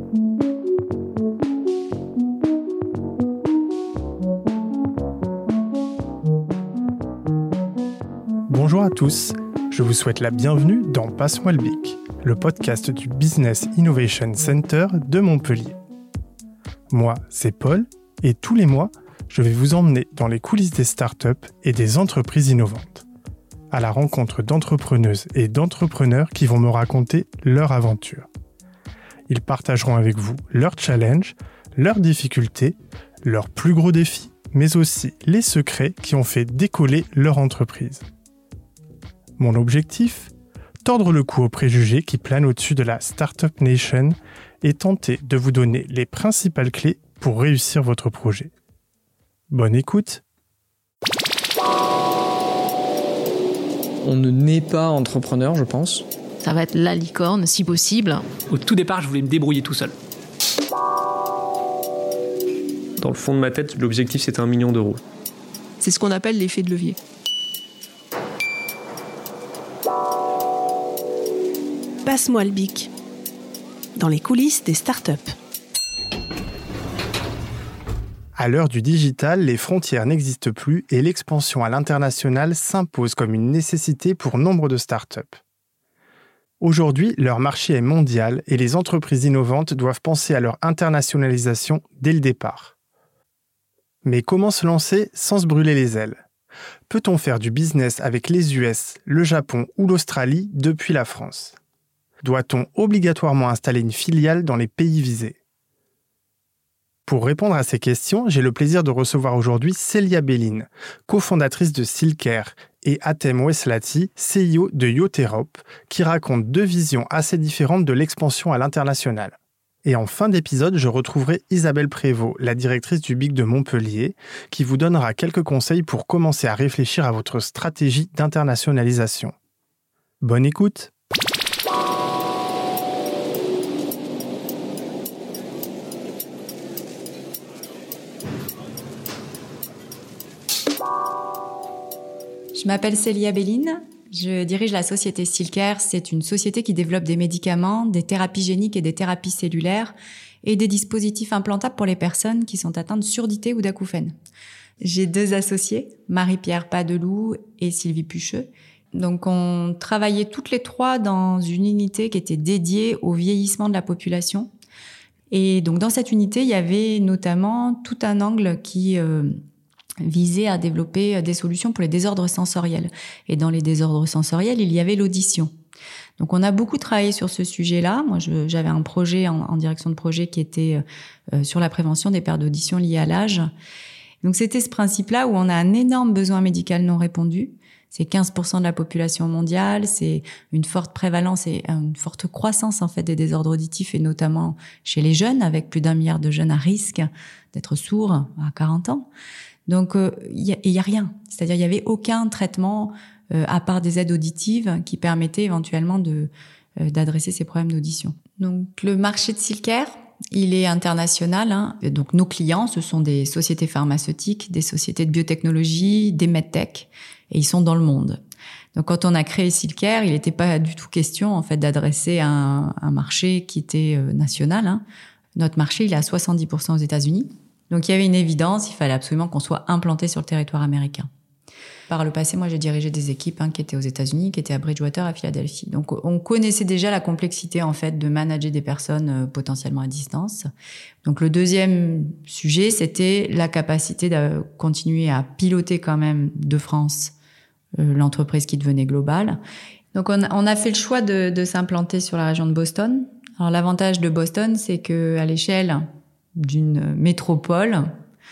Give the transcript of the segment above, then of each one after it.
Bonjour à tous, je vous souhaite la bienvenue dans Passe-moi le bic, le podcast du Business Innovation Center de Montpellier. Moi, c'est Paul, et tous les mois, je vais vous emmener dans les coulisses des startups et des entreprises innovantes, à la rencontre d'entrepreneuses et d'entrepreneurs qui vont me raconter leur aventure. Ils partageront avec vous leurs challenges, leurs difficultés, leurs plus gros défis, mais aussi les secrets qui ont fait décoller leur entreprise. Mon objectif ? Tordre le cou aux préjugés qui planent au-dessus de la Startup Nation et tenter de vous donner les principales clés pour réussir votre projet. Bonne écoute. On ne naît pas entrepreneur, je pense. Ça va être la licorne, si possible. Au tout départ, je voulais me débrouiller tout seul. Dans le fond de ma tête, l'objectif, c'était 1 million d'euros. C'est ce qu'on appelle l'effet de levier. Passe-moi le bic. Dans les coulisses des startups. À l'heure du digital, les frontières n'existent plus et l'expansion à l'international s'impose comme une nécessité pour nombre de startups. Aujourd'hui, leur marché est mondial et les entreprises innovantes doivent penser à leur internationalisation dès le départ. Mais comment se lancer sans se brûler les ailes ? Peut-on faire du business avec les US, le Japon ou l'Australie depuis la France ? Doit-on obligatoirement installer une filiale dans les pays visés ? Pour répondre à ces questions, j'ai le plaisir de recevoir aujourd'hui Célia Belline, cofondatrice de Silker, et Atem Weslati, CEO de Yoterop, qui racontent 2 visions assez différentes de l'expansion à l'international. Et en fin d'épisode, je retrouverai Isabelle Prévost, la directrice du BIC de Montpellier, qui vous donnera quelques conseils pour commencer à réfléchir à votre stratégie d'internationalisation. Bonne écoute! Je m'appelle Célia Belline, je dirige la société Silker. C'est une société qui développe des médicaments, des thérapies géniques et des thérapies cellulaires et des dispositifs implantables pour les personnes qui sont atteintes de surdité ou d'acouphènes. J'ai 2 associés, Marie-Pierre Padeloup et Sylvie Pucheux. Donc on travaillait toutes les 3 dans une unité qui était dédiée au vieillissement de la population. Et donc dans cette unité, il y avait notamment tout un angle qui visait à développer des solutions pour les désordres sensoriels. Et dans les désordres sensoriels, il y avait l'audition. Donc on a beaucoup travaillé sur ce sujet-là. Moi, j'avais un projet en direction de projet qui était sur la prévention des pertes d'audition liées à l'âge. Donc c'était ce principe-là où on a un énorme besoin médical non répondu. C'est 15% de la population mondiale, c'est une forte prévalence et une forte croissance en fait des désordres auditifs et notamment chez les jeunes, avec plus d'1 milliard de jeunes à risque d'être sourds à 40 ans. Donc il y a rien, c'est-à-dire il y avait aucun traitement à part des aides auditives qui permettaient éventuellement d'adresser ces problèmes d'audition. Donc le marché de Silker, il est international. Donc nos clients, ce sont des sociétés pharmaceutiques, des sociétés de biotechnologie, des medtech, et ils sont dans le monde. Donc quand on a créé Silker, il n'était pas du tout question en fait d'adresser un marché qui était national. Notre marché, il est à 70% aux États-Unis. Donc il y avait une évidence, il fallait absolument qu'on soit implanté sur le territoire américain. Par le passé, moi j'ai dirigé des équipes qui étaient aux États-Unis, qui étaient à Bridgewater, à Philadelphie. Donc on connaissait déjà la complexité en fait de manager des personnes potentiellement à distance. Donc le deuxième sujet, c'était la capacité de continuer à piloter quand même de France l'entreprise qui devenait globale. Donc on a fait le choix de s'implanter sur la région de Boston. Alors l'avantage de Boston, c'est que à l'échelle d'une métropole,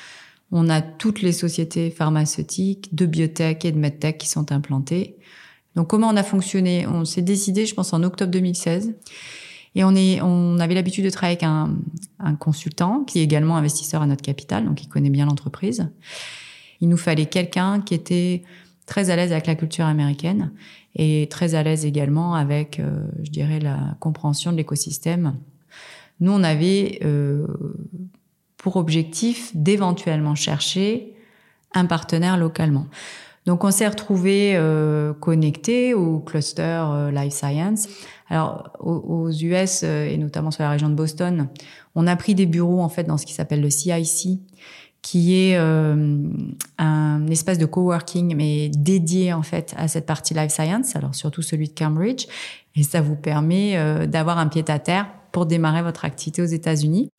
on a toutes les sociétés pharmaceutiques, de biotech et de medtech qui sont implantées. Donc comment on a fonctionné ? On s'est décidé, je pense, en octobre 2016. Et on avait l'habitude de travailler avec un consultant qui est également investisseur à notre capital, donc il connaît bien l'entreprise. Il nous fallait quelqu'un qui était très à l'aise avec la culture américaine et très à l'aise également avec, je dirais, la compréhension de l'écosystème. Nous, on avait pour objectif d'éventuellement chercher un partenaire localement. Donc on s'est retrouvés connectés au cluster Life Science. Alors aux US et notamment sur la région de Boston, on a pris des bureaux en fait dans ce qui s'appelle le CIC, qui est un espace de coworking mais dédié en fait à cette partie Life Science, alors surtout celui de Cambridge, et ça vous permet d'avoir un pied-à-terre pour démarrer votre activité aux États-Unis.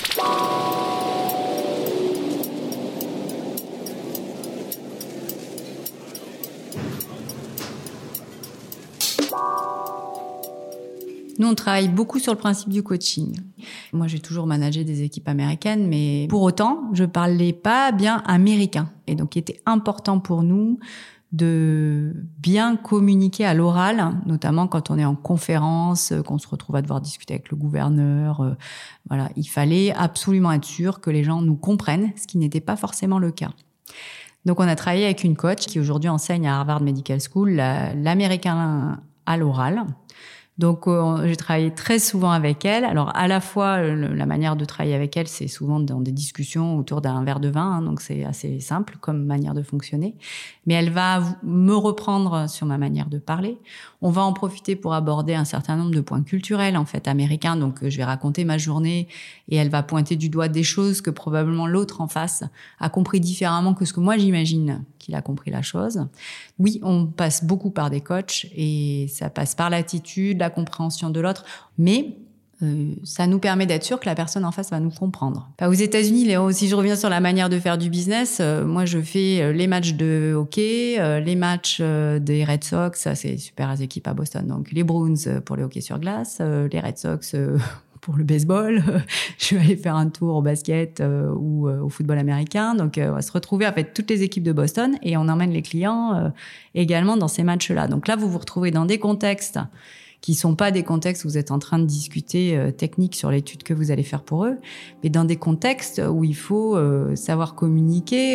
Nous, on travaille beaucoup sur le principe du coaching. Moi, j'ai toujours managé des équipes américaines, mais pour autant, je parlais pas bien américain. Et donc, il était important pour nous de bien communiquer à l'oral, notamment quand on est en conférence, qu'on se retrouve à devoir discuter avec le gouverneur. Voilà, il fallait absolument être sûr que les gens nous comprennent, ce qui n'était pas forcément le cas. Donc, on a travaillé avec une coach qui aujourd'hui enseigne à Harvard Medical School l'américain à l'oral. Donc, j'ai travaillé très souvent avec elle. Alors, à la fois, la manière de travailler avec elle, c'est souvent dans des discussions autour d'un verre de vin, hein, donc c'est assez simple comme manière de fonctionner. Mais elle va me reprendre sur ma manière de parler. On va en profiter pour aborder un certain nombre de points culturels, en fait, américains. Donc, je vais raconter ma journée et elle va pointer du doigt des choses que probablement l'autre en face a compris différemment que ce que moi j'imagine qu'il a compris la chose. Oui, on passe beaucoup par des coachs et ça passe par l'attitude, la compréhension de l'autre, mais ça nous permet d'être sûr que la personne en face va nous comprendre. Aux États-Unis, si je reviens sur la manière de faire du business, moi je fais les matchs de hockey, les matchs des Red Sox, ça c'est super équipe à Boston, donc les Bruins pour le hockey sur glace, les Red Sox pour le baseball, je vais aller faire un tour au basket ou au football américain. Donc, on va se retrouver en fait toutes les équipes de Boston et on emmène les clients également dans ces matchs-là. Donc là, vous vous retrouvez dans des contextes qui sont pas des contextes où vous êtes en train de discuter technique sur l'étude que vous allez faire pour eux, mais dans des contextes où il faut savoir communiquer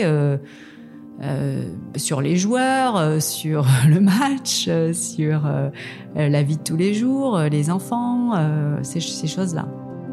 sur les joueurs, sur le match, sur la vie de tous les jours, les enfants, ces choses-là.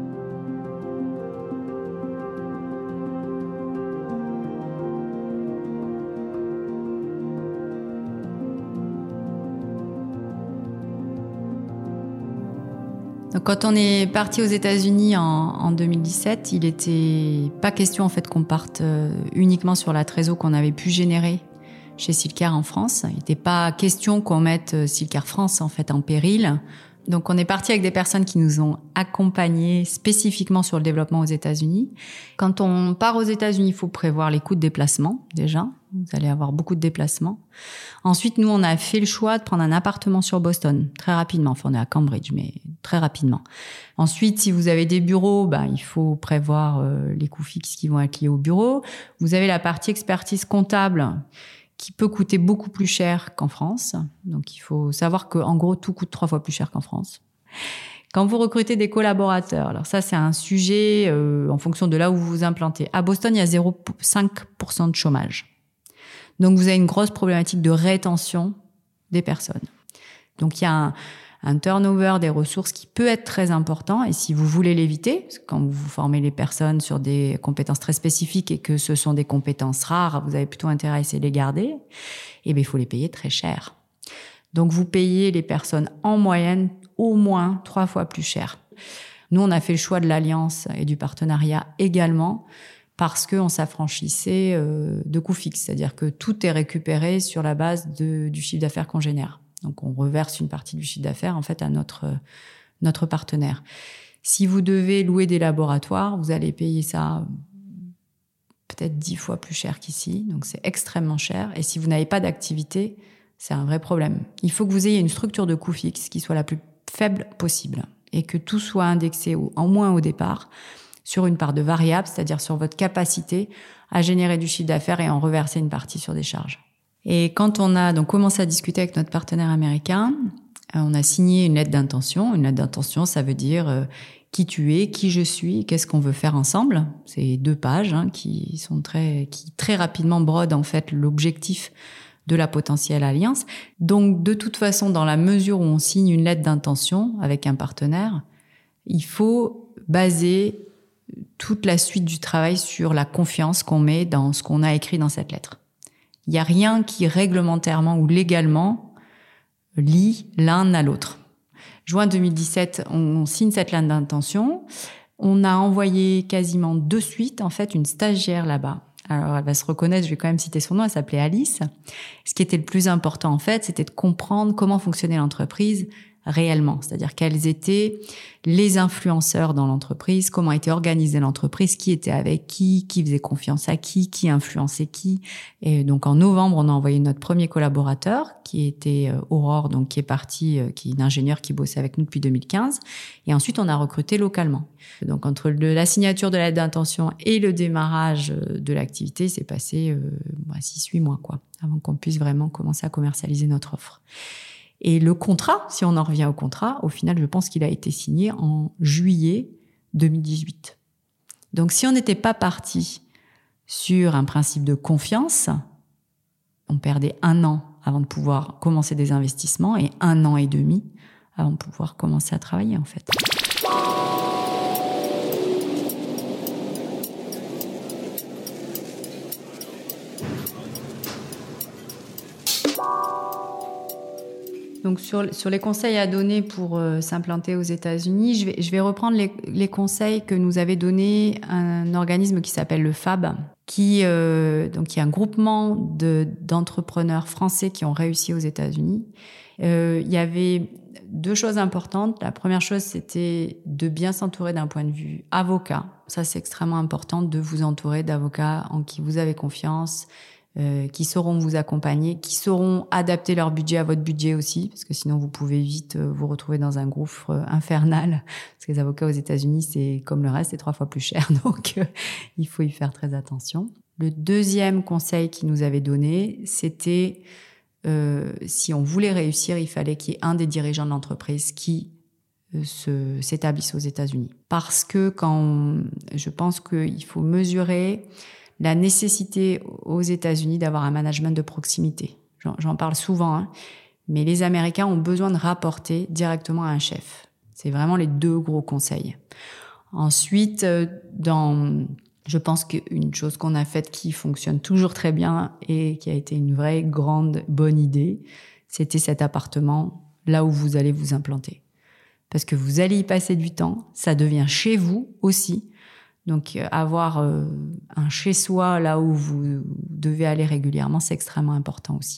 Donc, quand on est parti aux États-Unis en 2017, il était pas question en fait qu'on parte uniquement sur la trésor qu'on avait pu générer chez Silcare en France. Il n'était pas question qu'on mette Silcare France en fait en péril. Donc on est parti avec des personnes qui nous ont accompagnés spécifiquement sur le développement aux États-Unis. Quand on part aux États-Unis, il faut prévoir les coûts de déplacement déjà. Vous allez avoir beaucoup de déplacements. Ensuite, nous, on a fait le choix de prendre un appartement sur Boston très rapidement. Enfin, on est à Cambridge, mais très rapidement. Ensuite, si vous avez des bureaux, il faut prévoir les coûts fixes qui vont être liés au bureau. Vous avez la partie expertise comptable qui peut coûter beaucoup plus cher qu'en France. Donc, il faut savoir qu'en gros, tout coûte 3 fois plus cher qu'en France. Quand vous recrutez des collaborateurs, alors ça, c'est un sujet en fonction de là où vous vous implantez. À Boston, il y a 0,5% de chômage. Donc, vous avez une grosse problématique de rétention des personnes. Donc, il y a un turnover des ressources qui peut être très important. Et si vous voulez l'éviter, parce que quand vous formez les personnes sur des compétences très spécifiques et que ce sont des compétences rares, vous avez plutôt intérêt à essayer de les garder, il faut les payer très cher. Donc, vous payez les personnes en moyenne au moins 3 fois plus cher. Nous, on a fait le choix de l'alliance et du partenariat également parce qu'on s'affranchissait de coûts fixes. C'est-à-dire que tout est récupéré sur la base du chiffre d'affaires qu'on génère. Donc, on reverse une partie du chiffre d'affaires, en fait, à notre partenaire. Si vous devez louer des laboratoires, vous allez payer ça peut-être 10 fois plus cher qu'ici. Donc, c'est extrêmement cher. Et si vous n'avez pas d'activité, c'est un vrai problème. Il faut que vous ayez une structure de coûts fixes qui soit la plus faible possible et que tout soit indexé en moins au départ sur une part de variable, c'est-à-dire sur votre capacité à générer du chiffre d'affaires et en reverser une partie sur des charges. Et quand on a donc commencé à discuter avec notre partenaire américain, on a signé une lettre d'intention. Une lettre d'intention, ça veut dire qui tu es, qui je suis, qu'est-ce qu'on veut faire ensemble. C'est 2 pages qui très rapidement brodent en fait l'objectif de la potentielle alliance. Donc, de toute façon, dans la mesure où on signe une lettre d'intention avec un partenaire, il faut baser toute la suite du travail sur la confiance qu'on met dans ce qu'on a écrit dans cette lettre. Il n'y a rien qui réglementairement ou légalement lie l'un à l'autre. Juin 2017, on signe cette lettre d'intention. On a envoyé quasiment de suite, en fait, une stagiaire là-bas. Alors, elle va se reconnaître, je vais quand même citer son nom, elle s'appelait Alice. Ce qui était le plus important, en fait, c'était de comprendre comment fonctionnait l'entreprise réellement. C'est-à-dire quels étaient les influenceurs dans l'entreprise, comment était organisée l'entreprise, qui était avec qui faisait confiance à qui influençait qui. Et donc, en novembre, on a envoyé notre premier collaborateur, qui était Aurore, donc qui est parti, qui est une ingénieure qui bossait avec nous depuis 2015. Et ensuite, on a recruté localement. Donc, entre la signature de la lettre d'intention et le démarrage de l'activité, c'est passé 6-8 mois, avant qu'on puisse vraiment commencer à commercialiser notre offre. Et le contrat, si on en revient au contrat, au final, je pense qu'il a été signé en juillet 2018. Donc, si on n'était pas parti sur un principe de confiance, on perdait 1 an avant de pouvoir commencer des investissements et 1 an et demi avant de pouvoir commencer à travailler, en fait. Donc sur les conseils à donner pour s'implanter aux États-Unis, je vais reprendre les conseils que nous avait donné un organisme qui s'appelle le FAB, qui est un groupement d'entrepreneurs français qui ont réussi aux États-Unis. Il y avait 2 choses importantes. La première chose, c'était de bien s'entourer d'un point de vue avocat. Ça, c'est extrêmement important de vous entourer d'avocats en qui vous avez confiance, qui sauront vous accompagner, qui sauront adapter leur budget à votre budget aussi, parce que sinon vous pouvez vite vous retrouver dans un gouffre infernal, parce que les avocats aux États-Unis, c'est comme le reste, c'est 3 fois plus cher, donc il faut y faire très attention. Le deuxième conseil qu'il nous avait donné, c'était si on voulait réussir, il fallait qu'il y ait un des dirigeants de l'entreprise qui s'établisse aux États-Unis. Parce que je pense qu'il faut mesurer la nécessité aux États-Unis d'avoir un management de proximité. J'en parle souvent, mais les Américains ont besoin de rapporter directement à un chef. C'est vraiment les 2 gros conseils. Ensuite, je pense qu'une chose qu'on a faite qui fonctionne toujours très bien et qui a été une vraie grande bonne idée, c'était cet appartement là où vous allez vous implanter. Parce que vous allez y passer du temps, ça devient chez vous aussi. Donc, avoir un chez-soi là où vous devez aller régulièrement, c'est extrêmement important aussi.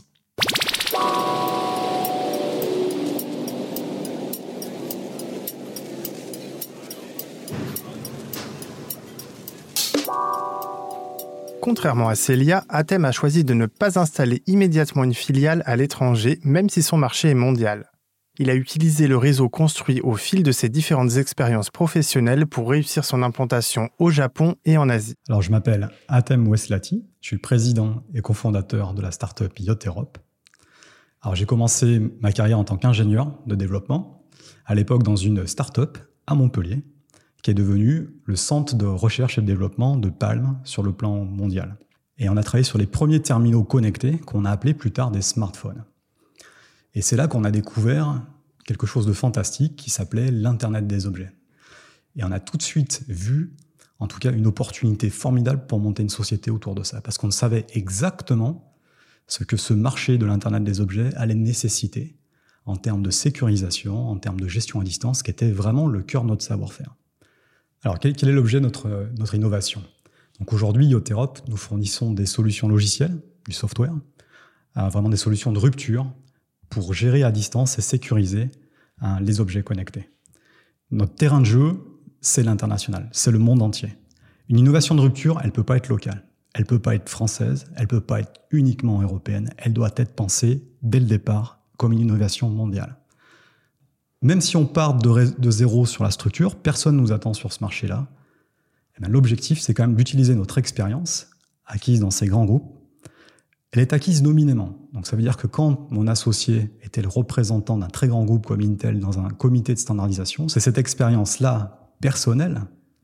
Contrairement à Célia, Atem a choisi de ne pas installer immédiatement une filiale à l'étranger, même si son marché est mondial. Il a utilisé le réseau construit au fil de ses différentes expériences professionnelles pour réussir son implantation au Japon et en Asie. Alors, je m'appelle Atem Weslati, je suis le président et cofondateur de la start-up Yacht Europe. Alors, j'ai commencé ma carrière en tant qu'ingénieur de développement, à l'époque dans une start-up à Montpellier, qui est devenue le centre de recherche et de développement de Palm sur le plan mondial. Et on a travaillé sur les premiers terminaux connectés qu'on a appelés plus tard des smartphones. Et c'est là qu'on a découvert quelque chose de fantastique qui s'appelait l'Internet des objets. Et on a tout de suite vu, en tout cas, une opportunité formidable pour monter une société autour de ça, parce qu'on savait exactement ce que ce marché de l'Internet des objets allait nécessiter en termes de sécurisation, en termes de gestion à distance, qui était vraiment le cœur de notre savoir-faire. Alors, quel est l'objet de notre innovation ? Donc aujourd'hui, Yacht Europe, nous fournissons des solutions logicielles, du software, vraiment des solutions de rupture, pour gérer à distance et sécuriser les objets connectés. Notre terrain de jeu, c'est l'international, c'est le monde entier. Une innovation de rupture, elle ne peut pas être locale, elle ne peut pas être française, elle ne peut pas être uniquement européenne, elle doit être pensée dès le départ comme une innovation mondiale. Même si on part de zéro sur la structure, personne ne nous attend sur ce marché-là. Eh bien, l'objectif, c'est quand même d'utiliser notre expérience acquise dans ces grands groupes. Elle est acquise nominément. Donc ça veut dire que quand mon associé était le représentant d'un très grand groupe comme Intel dans un comité de standardisation, c'est cette expérience-là personnelle,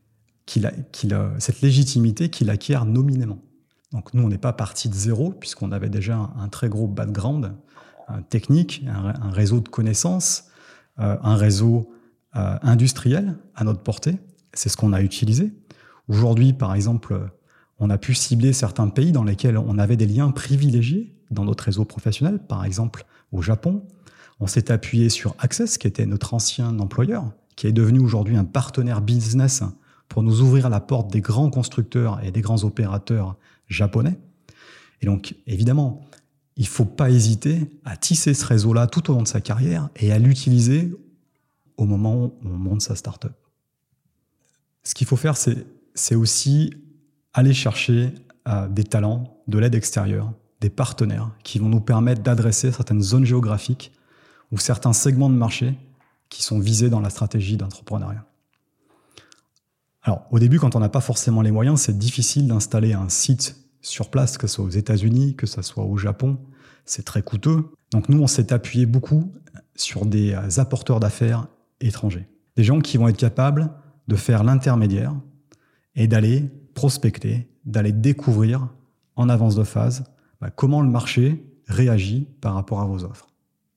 cette légitimité qu'il acquiert nominément. Donc nous, on n'est pas parti de zéro, puisqu'on avait déjà un très gros background technique, un réseau de connaissances, un réseau industriel à notre portée. C'est ce qu'on a utilisé. Aujourd'hui, par exemple, On a pu cibler certains pays dans lesquels on avait des liens privilégiés dans notre réseau professionnel, par exemple au Japon. On s'est appuyé sur Access, qui était notre ancien employeur, qui est devenu aujourd'hui un partenaire business pour nous ouvrir la porte des grands constructeurs et des grands opérateurs japonais. Et donc, évidemment, il ne faut pas hésiter à tisser ce réseau-là tout au long de sa carrière et à l'utiliser au moment où on monte sa start-up. Ce qu'il faut faire, c'est aussi aller chercher des talents, de l'aide extérieure, des partenaires qui vont nous permettre d'adresser certaines zones géographiques ou certains segments de marché qui sont visés dans la stratégie d'entrepreneuriat. Alors, au début, quand on n'a pas forcément les moyens, c'est difficile d'installer un site sur place, que ce soit aux États-Unis, que ce soit au Japon. C'est très coûteux. Donc nous, on s'est appuyé beaucoup sur des apporteurs d'affaires étrangers. Des gens qui vont être capables de faire l'intermédiaire et d'aller prospecter, d'aller découvrir en avance de phase comment le marché réagit par rapport à vos offres.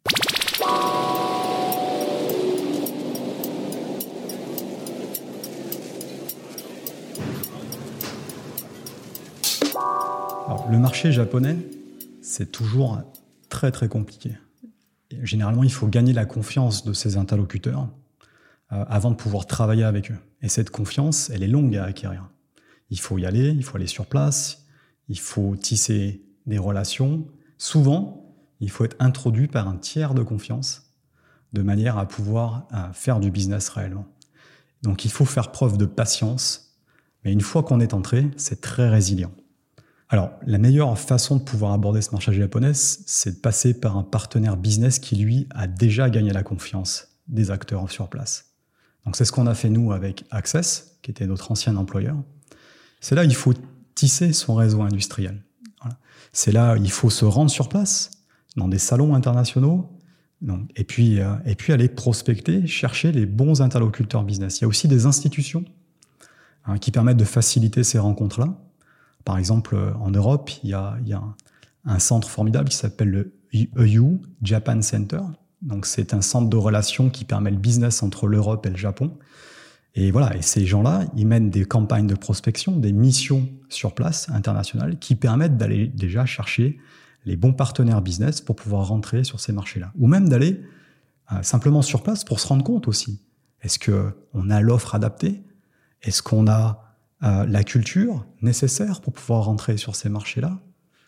Alors, le marché japonais, c'est toujours très très compliqué. Et généralement, il faut gagner la confiance de ses interlocuteurs avant de pouvoir travailler avec eux. Et cette confiance, elle est longue à acquérir. Il faut y aller, il faut aller sur place, il faut tisser des relations. Souvent, il faut être introduit par un tiers de confiance de manière à pouvoir faire du business réellement. Donc il faut faire preuve de patience, mais une fois qu'on est entré, c'est très résilient. Alors, la meilleure façon de pouvoir aborder ce marché japonais, c'est de passer par un partenaire business qui, lui, a déjà gagné la confiance des acteurs sur place. Donc c'est ce qu'on a fait nous avec Access, qui était notre ancien employeur. C'est là il faut tisser son réseau industriel. Voilà. C'est là il faut se rendre sur place, dans des salons internationaux, et puis aller prospecter, chercher les bons interlocuteurs business. Il y a aussi des institutions qui permettent de faciliter ces rencontres-là. Par exemple, en Europe, il y a un centre formidable qui s'appelle le EU Japan Center. Donc, c'est un centre de relations qui permet le business entre l'Europe et le Japon. Et voilà, et ces gens-là, ils mènent des campagnes de prospection, des missions sur place internationales qui permettent d'aller déjà chercher les bons partenaires business pour pouvoir rentrer sur ces marchés-là. Ou même d'aller simplement sur place pour se rendre compte aussi. Est-ce qu'on a l'offre adaptée ? Est-ce qu'on a la culture nécessaire pour pouvoir rentrer sur ces marchés-là?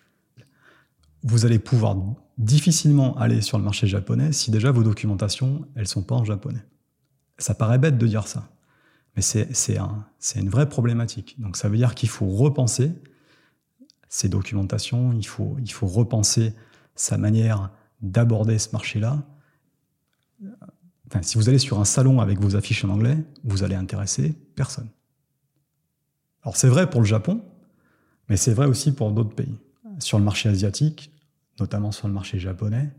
Vous allez pouvoir difficilement aller sur le marché japonais si déjà vos documentations, elles ne sont pas en japonais. Ça paraît bête de dire ça, mais c'est une vraie problématique. Donc ça veut dire qu'il faut repenser ces documentations, il faut repenser sa manière d'aborder ce marché-là. Enfin, si vous allez sur un salon avec vos affiches en anglais, vous allez intéresser personne. Alors c'est vrai pour le Japon, mais c'est vrai aussi pour d'autres pays. Sur le marché asiatique, notamment sur le marché japonais,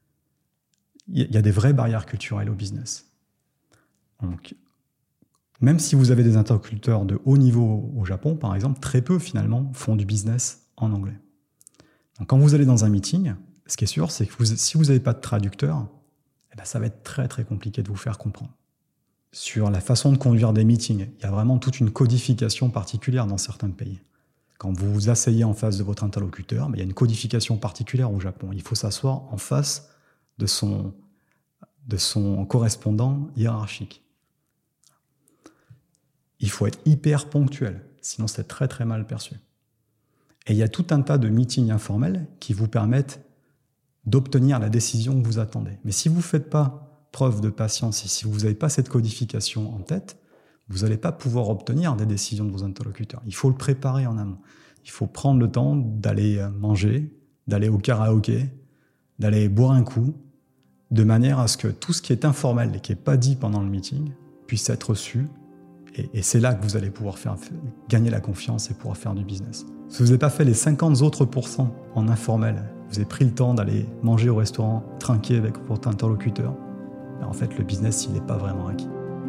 il y a des vraies barrières culturelles au business. Donc, même si vous avez des interlocuteurs de haut niveau au Japon, par exemple, très peu finalement font du business en anglais. Donc, quand vous allez dans un meeting, ce qui est sûr, c'est que si vous n'avez pas de traducteur, ça va être très très compliqué de vous faire comprendre. Sur la façon de conduire des meetings, il y a vraiment toute une codification particulière dans certains pays. Quand vous vous asseyez en face de votre interlocuteur, il y a une codification particulière au Japon. Il faut s'asseoir en face de son correspondant hiérarchique. Il faut être hyper ponctuel, sinon c'est très très mal perçu. Et il y a tout un tas de meetings informels qui vous permettent d'obtenir la décision que vous attendez. Mais si vous ne faites pas preuve de patience et si vous n'avez pas cette codification en tête, vous n'allez pas pouvoir obtenir des décisions de vos interlocuteurs. Il faut le préparer en amont. Il faut prendre le temps d'aller manger, d'aller au karaoké, d'aller boire un coup, de manière à ce que tout ce qui est informel et qui n'est pas dit pendant le meeting puisse être su. Et c'est là que vous allez pouvoir gagner la confiance et pouvoir faire du business. Si vous n'avez pas fait les 50 autres % en informel, vous avez pris le temps d'aller manger au restaurant, trinquer avec votre interlocuteur, en fait, le business, il n'est pas vraiment acquis.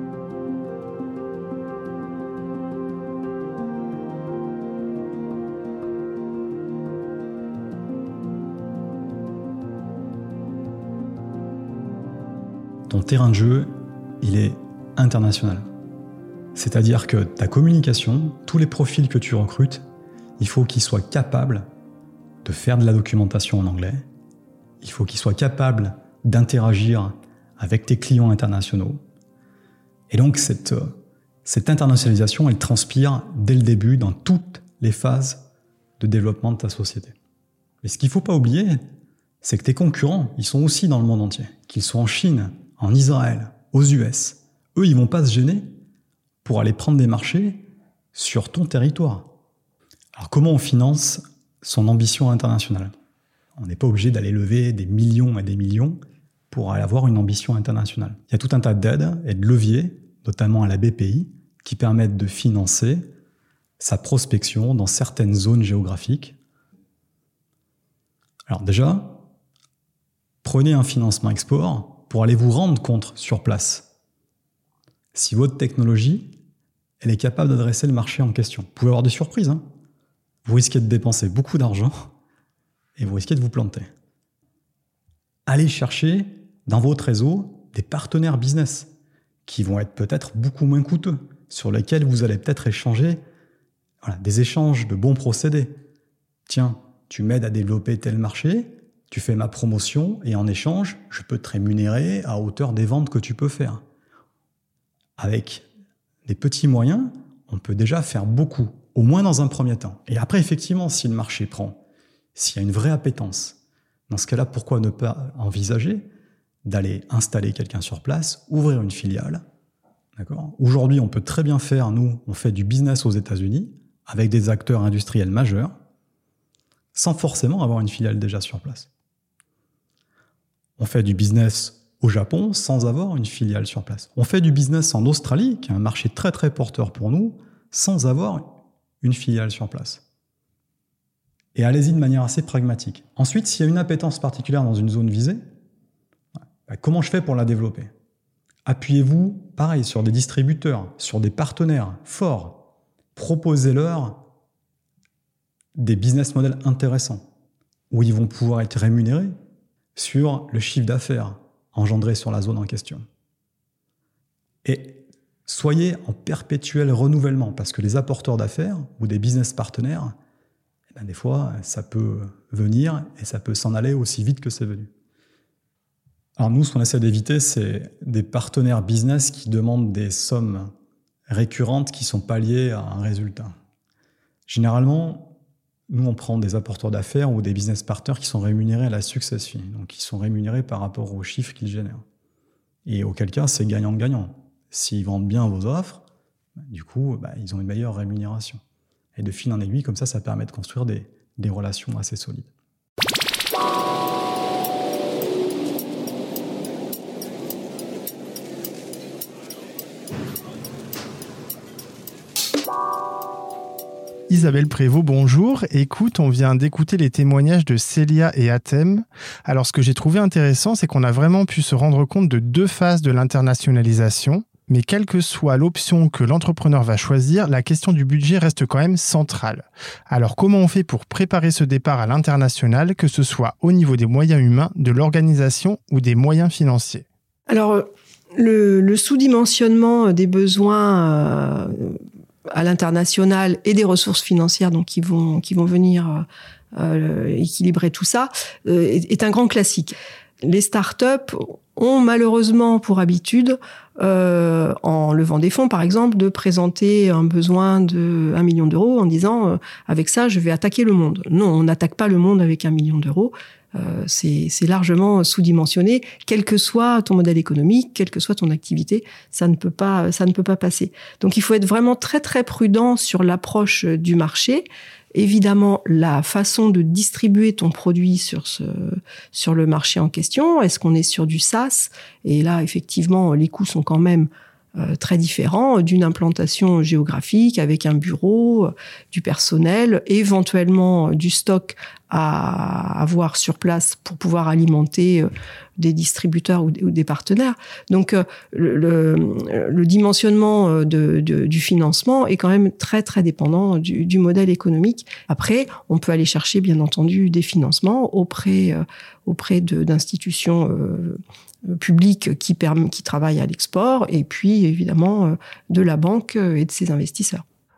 Ton terrain de jeu, il est international. C'est-à-dire que ta communication, tous les profils que tu recrutes, il faut qu'il soit capable de faire de la documentation en anglais. Il faut qu'il soit capable d'interagir avec tes clients internationaux. Et donc, cette internationalisation, elle transpire dès le début dans toutes les phases de développement de ta société. Mais ce qu'il ne faut pas oublier, c'est que tes concurrents, ils sont aussi dans le monde entier. Qu'ils soient en Chine, en Israël, aux US. Eux, ils ne vont pas se gêner pour aller prendre des marchés sur ton territoire. Alors, comment on finance son ambition internationale? On n'est pas obligé d'aller lever des millions et des millions pour aller avoir une ambition internationale. Il y a tout un tas d'aides et de leviers, notamment à la BPI, qui permettent de financer sa prospection dans certaines zones géographiques. Alors déjà, prenez un financement export pour aller vous rendre compte sur place si votre technologie, elle est capable d'adresser le marché en question. Vous pouvez avoir des surprises, hein. Vous risquez de dépenser beaucoup d'argent et vous risquez de vous planter. Allez chercher dans votre réseau des partenaires business qui vont être peut-être beaucoup moins coûteux, sur lesquels vous allez peut-être échanger des échanges de bons procédés. Tiens, tu m'aides à développer tel marché, tu fais ma promotion et en échange, je peux te rémunérer à hauteur des ventes que tu peux faire. Avec des petits moyens, on peut déjà faire beaucoup, au moins dans un premier temps. Et après, effectivement, si le marché prend, s'il y a une vraie appétence, dans ce cas-là, pourquoi ne pas envisager d'aller installer quelqu'un sur place, ouvrir une filiale. D'accord ? Aujourd'hui, on peut très bien faire, nous, on fait du business aux États-Unis avec des acteurs industriels majeurs, sans forcément avoir une filiale déjà sur place. On fait du business au Japon sans avoir une filiale sur place. On fait du business en Australie, qui est un marché très très porteur pour nous, sans avoir une filiale sur place. Et allez-y de manière assez pragmatique. Ensuite, s'il y a une appétence particulière dans une zone visée, comment je fais pour la développer ? Appuyez-vous, pareil, sur des distributeurs, sur des partenaires forts. Proposez-leur des business models intéressants, où ils vont pouvoir être rémunérés sur le chiffre d'affaires engendré sur la zone en question. Et soyez en perpétuel renouvellement, parce que les apporteurs d'affaires ou des business partenaires, des fois, ça peut venir et ça peut s'en aller aussi vite que c'est venu. Alors nous, ce qu'on essaie d'éviter, c'est des partenaires business qui demandent des sommes récurrentes qui ne sont pas liées à un résultat. Généralement, nous, on prend des apporteurs d'affaires ou des business partners qui sont rémunérés à la success fee, donc qui sont rémunérés par rapport aux chiffres qu'ils génèrent. Et auquel cas, c'est gagnant-gagnant. S'ils vendent bien vos offres, du coup, ils ont une meilleure rémunération. Et de fil en aiguille, comme ça permet de construire des relations assez solides. Isabelle Prévost, bonjour. Écoute, on vient d'écouter les témoignages de Célia et Atem. Alors, ce que j'ai trouvé intéressant, c'est qu'on a vraiment pu se rendre compte de 2 phases de l'internationalisation. Mais quelle que soit l'option que l'entrepreneur va choisir, la question du budget reste quand même centrale. Alors, comment on fait pour préparer ce départ à l'international, que ce soit au niveau des moyens humains, de l'organisation ou des moyens financiers ? Alors, le sous-dimensionnement des besoins à l'international et des ressources financières donc qui vont venir équilibrer tout ça est un grand classique. Les startups ont malheureusement pour habitude, en levant des fonds par exemple, de présenter un besoin de 1 million d'euros en disant avec ça je vais attaquer le monde. Non, on n'attaque pas le monde avec 1 million d'euros. C'est largement sous-dimensionné, quel que soit ton modèle économique, quelle que soit ton activité, ça ne peut pas passer. Donc il faut être vraiment très très prudent sur l'approche du marché. Évidemment, la façon de distribuer ton produit sur le marché en question, est-ce qu'on est sur du SaaS ? Et là, effectivement, les coûts sont quand même très différents d'une implantation géographique avec un bureau, du personnel, éventuellement du stock à avoir sur place pour pouvoir alimenter des distributeurs ou des partenaires. Donc le dimensionnement du financement est quand même très très dépendant du modèle économique. Après, on peut aller chercher bien entendu des financements auprès d'institutions publiques qui travaillent à l'export et puis évidemment de la banque et de ses investisseurs.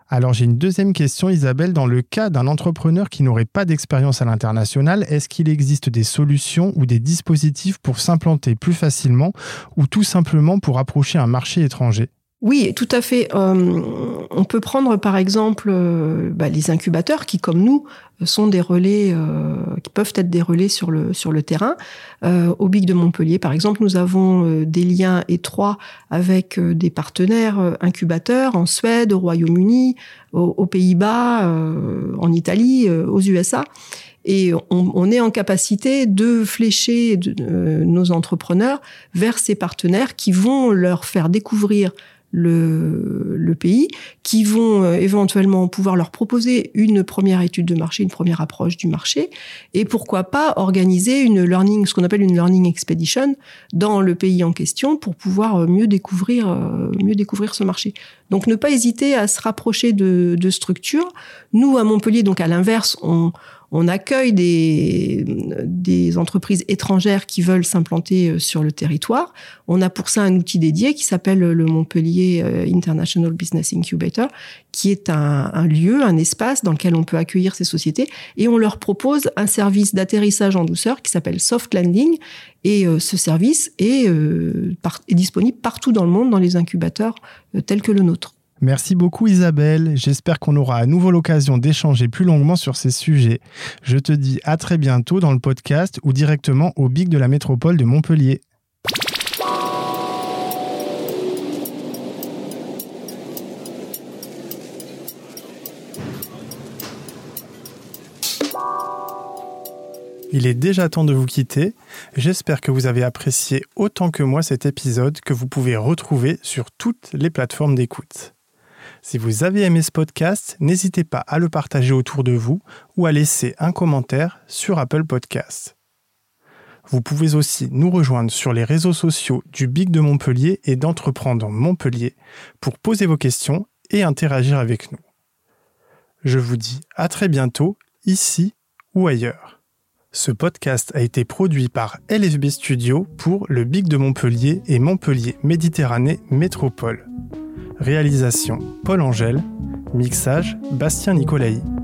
Alors j'ai une deuxième question, Isabelle. Dans le cas d'un entrepreneur qui n'aurait pas d'expérience à l'international, est-ce qu'il existe des solutions ou des dispositifs pour s'implanter plus facilement ou tout simplement pour approcher un marché étranger ? Oui, tout à fait. On peut prendre par exemple les incubateurs qui, comme nous, sont des relais, qui peuvent être des relais sur le terrain. Au BIC de Montpellier, par exemple, nous avons des liens étroits avec des partenaires incubateurs en Suède, au Royaume-Uni, aux Pays-Bas, en Italie, aux USA. Et on est en capacité de flécher nos entrepreneurs vers ces partenaires qui vont leur faire découvrir le pays, qui vont éventuellement pouvoir leur proposer une première étude de marché, une première approche du marché, et pourquoi pas organiser ce qu'on appelle une learning expedition dans le pays en question pour pouvoir mieux découvrir ce marché. Donc ne pas hésiter à se rapprocher de structures. Nous, à Montpellier, donc à l'inverse, on accueille des entreprises étrangères qui veulent s'implanter sur le territoire. On a pour ça un outil dédié qui s'appelle le Montpellier International Business Incubator, qui est un lieu, un espace dans lequel on peut accueillir ces sociétés, et on leur propose un service d'atterrissage en douceur qui s'appelle Soft Landing, et ce service est disponible partout dans le monde dans les incubateurs tels que le nôtre. Merci beaucoup Isabelle, j'espère qu'on aura à nouveau l'occasion d'échanger plus longuement sur ces sujets. Je te dis à très bientôt dans le podcast ou directement au BIC de la métropole de Montpellier. Il est déjà temps de vous quitter. J'espère que vous avez apprécié autant que moi cet épisode que vous pouvez retrouver sur toutes les plateformes d'écoute. Si vous avez aimé ce podcast, n'hésitez pas à le partager autour de vous ou à laisser un commentaire sur Apple Podcasts. Vous pouvez aussi nous rejoindre sur les réseaux sociaux du BIC de Montpellier et d'Entreprendre Montpellier pour poser vos questions et interagir avec nous. Je vous dis à très bientôt, ici ou ailleurs. Ce podcast a été produit par LFB Studio pour le BIC de Montpellier et Montpellier Méditerranée Métropole. Réalisation Paul Angèle, mixage Bastien Nicolaï.